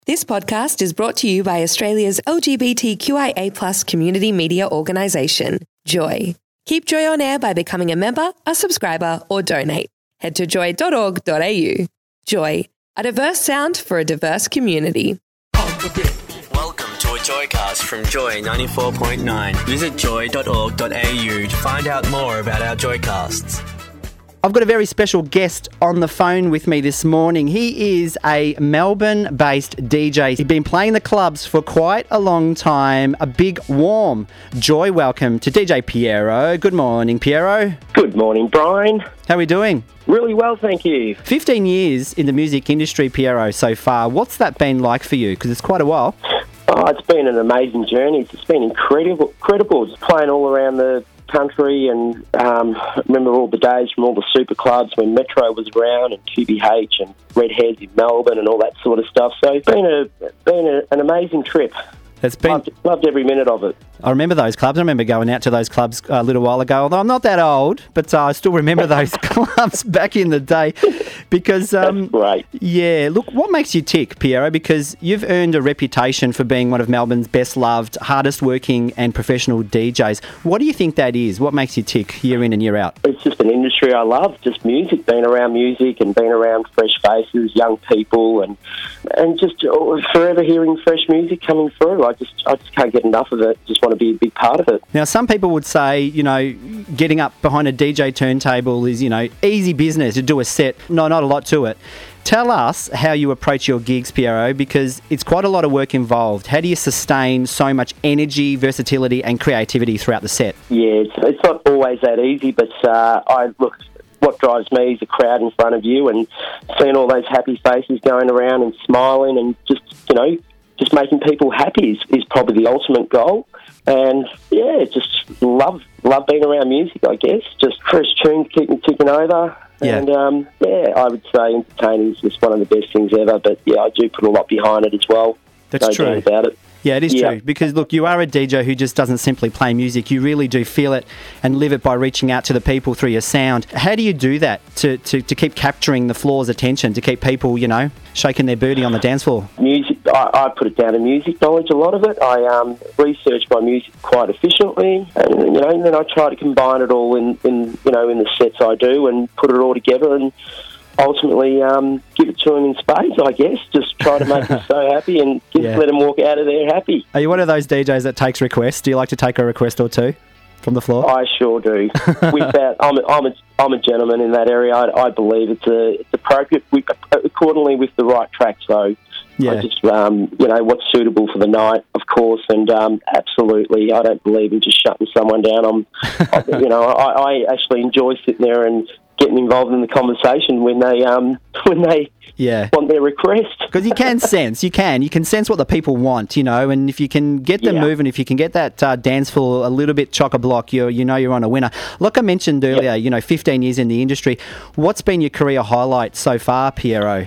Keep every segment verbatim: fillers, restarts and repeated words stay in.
This podcast is brought to you by Australia's L G B T Q I A plus community media organisation, Joy. Keep Joy on air by becoming a member, a subscriber or donate. Head to joy dot org dot a u. Joy, a diverse sound for a diverse community. Welcome to a Joycast from Joy ninety-four point nine. Visit joy dot org dot a u to find out more about our Joycasts. I've got a very special guest on the phone with me this morning. He is a Melbourne-based D J. He's been playing the clubs for quite a long time. A big, warm Joy welcome to D J Piero. Good morning, Piero. Good morning, Brian. How are we doing? Really well, thank you. fifteen years in the music industry, Piero, so far. What's that been like for you? Because it's quite a while. Oh, it's been an amazing journey. It's been incredible. incredible. Just playing all around the country, and um, remember all the days from all the super clubs when Metro was around, and Q B H and Redheads in Melbourne and all that sort of stuff. So it's been a been a, an amazing trip. It's been loved, loved every minute of it. I remember those clubs. I remember going out to those clubs a little while ago, although I'm not that old, but uh, I still remember those clubs back in the day. Because, um, That's great. Yeah, look, what makes you tick, Piero? Because you've earned a reputation for being one of Melbourne's best loved, hardest working and professional D Js. What do you think that is? What makes you tick year in and year out? It's just an industry I love, just music, being around music and being around fresh faces, young people, and and just forever hearing fresh music coming through. I just I just can't get enough of it. Just want to be a big part of it. Now, some people would say, you know, getting up behind a D J turntable is, you know, easy business to do a set. No, not a lot to it. Tell us how you approach your gigs, Piero, because it's quite a lot of work involved. How do you sustain so much energy, versatility and creativity throughout the set? Yeah, it's, it's not always that easy, but uh, I look... What drives me is the crowd in front of you and seeing all those happy faces going around and smiling and just, you know, just making people happy is, is probably the ultimate goal. And, yeah, just love love being around music, I guess. Just fresh tunes keep me ticking over. Yeah. And, um, yeah, I would say entertaining is just one of the best things ever. But, yeah, I do put a lot behind it as well. That's no true. doubt about it. Yeah, it is yeah. true, because, look, you are a D J who just doesn't simply play music. You really do feel it and live it by reaching out to the people through your sound. How do you do that to, to, to keep capturing the floor's attention, to keep people, you know, shaking their booty on the dance floor? Music, I, I put it down to music knowledge, a lot of it. I um, research my music quite efficiently, and, you know, and then I try to combine it all in, in, you know, in the sets I do and put it all together and ultimately um, give it to them in spades, I guess. Just try to make them so happy and just Yeah. let them walk out of there happy. Are you one of those D Js that takes requests? Do you like to take a request or two from the floor? I sure do. With that, I'm a, I'm, a, I'm a gentleman in that area. I, I believe it's a, it's appropriate with, accordingly with the right track. So Yeah. I just, um, you know, what's suitable for the night, of course, and um, absolutely, I don't believe in just shutting someone down. I'm, I, you know, I, I actually enjoy sitting there and getting involved in the conversation when they um, when they Yeah. want their request. Because you can sense, you can, you can sense what the people want, you know, and if you can get them Yeah. moving, if you can get that uh, dance floor a little bit chock-a-block, you you know you're on a winner. Like I mentioned earlier, Yep. you know, fifteen years in the industry. What's been your career highlight so far, Piero?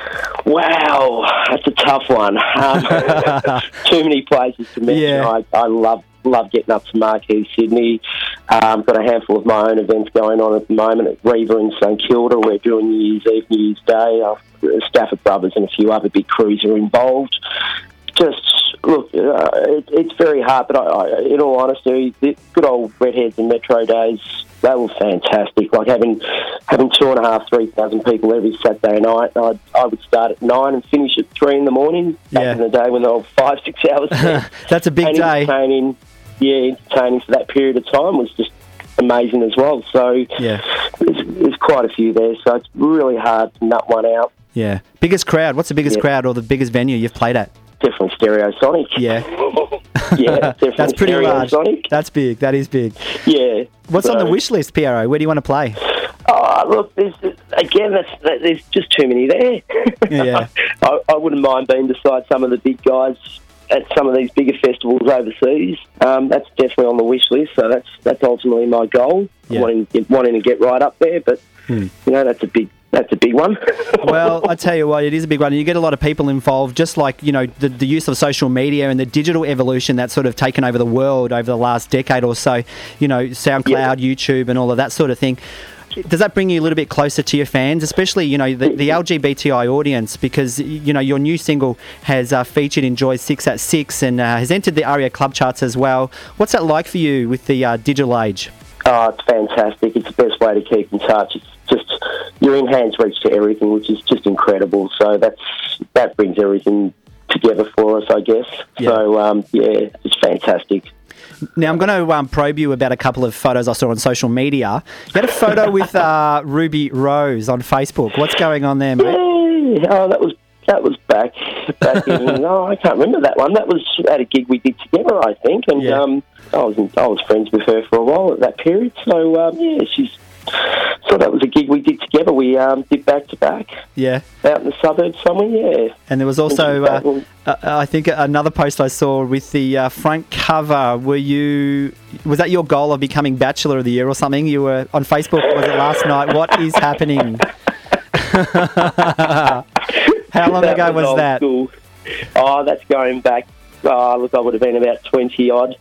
Wow, that's a tough one. Um, too many places to mention. Yeah. I, I love love getting up to Marquee, Sydney. Um, got a handful of my own events going on at the moment at Reva in St Kilda. We're doing New Year's Eve, New Year's Day. Uh, Stafford Brothers and a few other big crews are involved. Just, look, uh, it, it's very hard, but I, I, in all honesty, the good old Redheads and Metro days, they were fantastic. Like having having two and a half, three thousand people every Saturday night. I'd, I would start at nine and finish at three in the morning. Back Yeah. in the day when they were five, six hours. That's a big and day. Entertaining, yeah, entertaining for that period of time was just amazing as well. So Yeah. there's, there's quite a few there. So it's really hard to nut one out. Yeah. Biggest crowd? What's the biggest Yeah. crowd or the biggest venue you've played at? Definitely Stereosonic. Yeah. yeah, definitely That's pretty large. Stereosonic. That's big. That is big. Yeah. What's on So- the wish list, Piero? Where do you want to play? Oh, look, there's, again, that's, that, there's just too many there. Yeah. I, I wouldn't mind being beside some of the big guys at some of these bigger festivals overseas. Um, that's definitely on the wish list, so that's that's ultimately my goal. Yeah. Wanting, wanting to get right up there, but, Hmm. you know, that's a big that's a big one. Well, I tell you what, it is a big one. And you get a lot of people involved, just like, you know, the, the use of social media and the digital evolution that's sort of taken over the world over the last decade or so, you know, SoundCloud, Yeah. YouTube and all of that sort of thing. Does that bring you a little bit closer to your fans, especially, you know, the, the L G B T I audience? Because, you know, your new single has uh, featured in Joy's Six at Six and uh, has entered the ARIA Club charts as well. What's that like for you with the uh, digital age? Oh, it's fantastic. It's the best way to keep in touch. It's just, you're in hands reach to everything, which is just incredible. So that's that brings everything together for us, I guess. Yeah. So, um, yeah, it's fantastic. Now, I'm going to um, probe you about a couple of photos I saw on social media. You had a photo with uh, Ruby Rose on Facebook. What's going on there, mate? Yeah, oh, that was that was back back in. Oh, I can't remember that one. That was at a gig we did together, I think, and Yeah. um, I was in, I was friends with her for a while at that period. So um, yeah, she's. So that was a gig we did together. We um, did back to back. Yeah. Out in the suburbs somewhere. Yeah. And there was also, uh, uh, I think, another post I saw with the uh, front cover. Were you? Was that your goal of becoming Bachelor of the Year or something? You were on Facebook. Was it last night? What is happening? How long that ago was, was old that? School. Oh, that's going back. Oh, look, I would have been about twenty odd.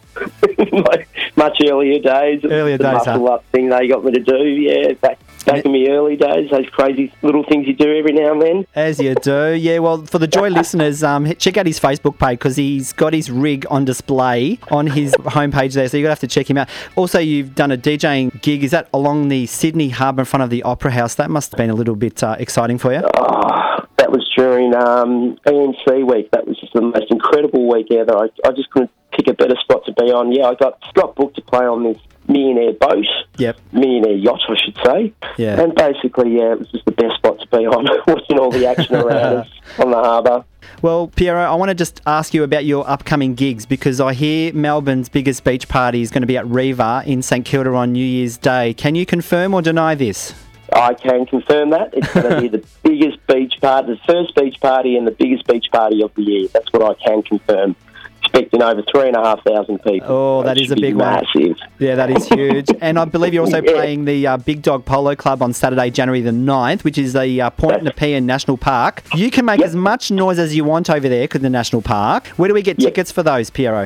Much earlier days. Earlier the days, muscle huh? up thing they got me to do. Yeah, back back in the early days. Those crazy little things you do every now and then. As you do, yeah. Well, for the Joy listeners, um, check out his Facebook page because he's got his rig on display on his homepage there, so you're going to have to check him out. Also, you've done a DJing gig. Is that along the Sydney Harbour in front of the Opera House? That must have been a little bit uh, exciting for you. Oh, that was during um, E M C week. That was just the most incredible week ever. I, I just couldn't pick a better spot to be on. Yeah, I got got booked to play on this millionaire boat. Yep. Millionaire yacht, I should say. Yeah. And basically, yeah, it was just the best spot to be on, watching all the action around us on the harbour. Well, Piero, I want to just ask you about your upcoming gigs because I hear Melbourne's biggest beach party is going to be at Riva in St Kilda on New Year's Day. Can you confirm or deny this? I can confirm that. It's going to be the biggest beach party, the first beach party and the biggest beach party of the year. That's what I can confirm. Expecting over three and a half thousand people. Oh, that It is a should be big one. massive. Yeah, that is huge. And I believe you're also Yeah. playing the uh, Big Dog Polo Club on Saturday, January the ninth, which is the uh, Point Nepean National Park. You can make Yep. as much noise as you want over there, 'cause the National Park. Where do we get Yep. tickets for those, Piero?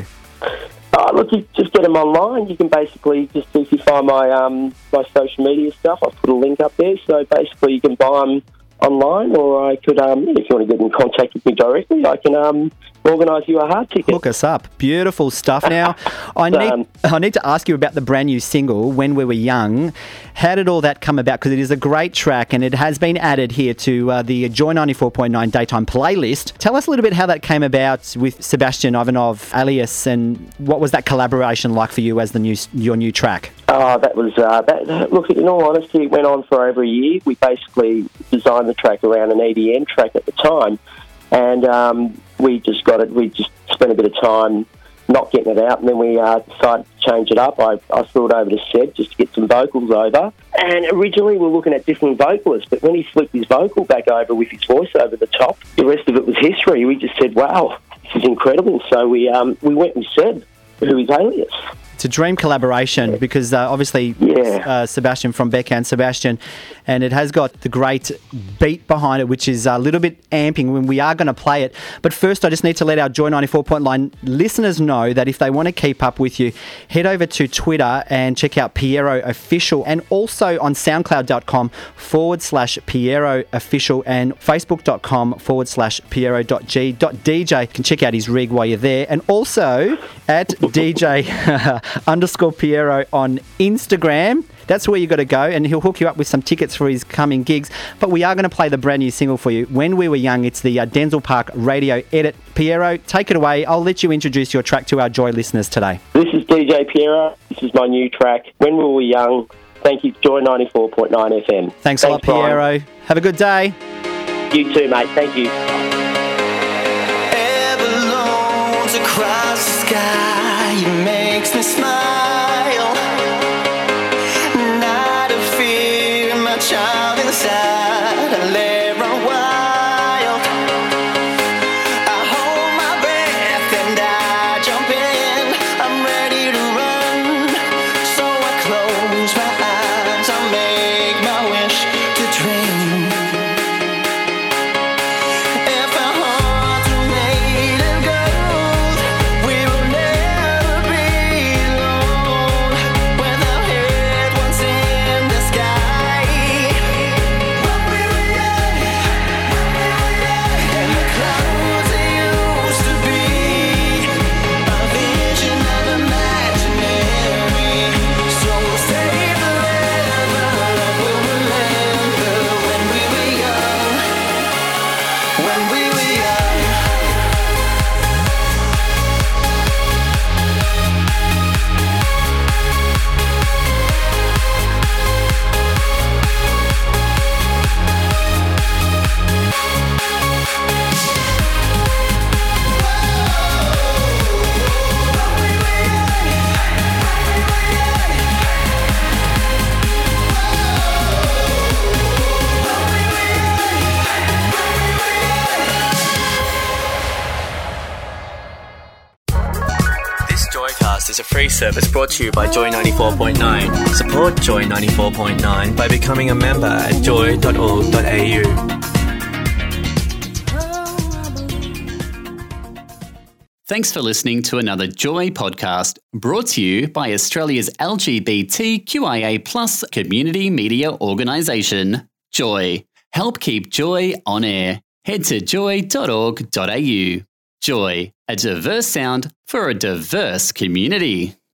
Oh, look, you just get them online. You can basically just, if you find my um, my social media stuff, I've put a link up there. So basically, you can buy them online, or I could, um, if you want to get in contact with me directly, I can um, organise you a hard ticket. Hook us up. Beautiful stuff. Now, I need Um, I need to ask you about the brand new single, When We Were Young. How did all that come about? Because it is a great track and it has been added here to uh, the Joy ninety-four point nine Daytime playlist. Tell us a little bit how that came about with Sebastian Ivanov, alias, and what was that collaboration like for you as the new your new track? Oh, that was, uh, that, look, in all honesty, it went on for over a year. We basically designed the track around an E D M track at the time, and um, we just got it, we just spent a bit of time not getting it out, and then we uh, decided to change it up. I, I threw it over to Seb just to get some vocals over, and originally we were looking at different vocalists, but when he flipped his vocal back over with his voice over the top, the rest of it was history. We just said, wow, this is incredible. So we, um, we went with Seb, who is Alias. It's a dream collaboration because uh, obviously Yeah. uh, Sebastian from Becca and Sebastian, and it has got the great beat behind it, which is a little bit amping when we are going to play it. But first, I just need to let our Joy ninety-four point nine listeners know that if they want to keep up with you, head over to Twitter and check out Piero Official, and also on soundcloud.com forward slash Piero Official and facebook.com forward slash Piero.g.dj. You can check out his rig while you're there, and also at D J underscore Piero on Instagram. That's where you got to go, and he'll hook you up with some tickets for his coming gigs. But we are going to play the brand new single for you, When We Were Young. It's the uh, Denzel Park radio edit. Piero, take it away. I'll let you introduce your track to our Joy listeners today. This is D J Piero. This is my new track, When We Were Young. Thank you, Joy ninety-four point nine F M. Thanks, a lot, Piero. Have a good day. You too, mate. Thank you. Balloons across the sky, it makes me smile. Not a fear, my child inside, I let run wild. I hold my breath and I jump in. I'm ready to run, so I close my eyes. I make my wish to dream. If our hearts are made of gold, we will never be alone. podcast is a free service brought to you by Joy ninety-four point nine. Support Joy ninety-four point nine by becoming a member at joy dot org dot a u. Thanks for listening to another Joy podcast brought to you by Australia's L G B T Q I A plus community media organisation, Joy. Help keep Joy on air. Head to joy dot org dot a u. Joy, a diverse sound for a diverse community.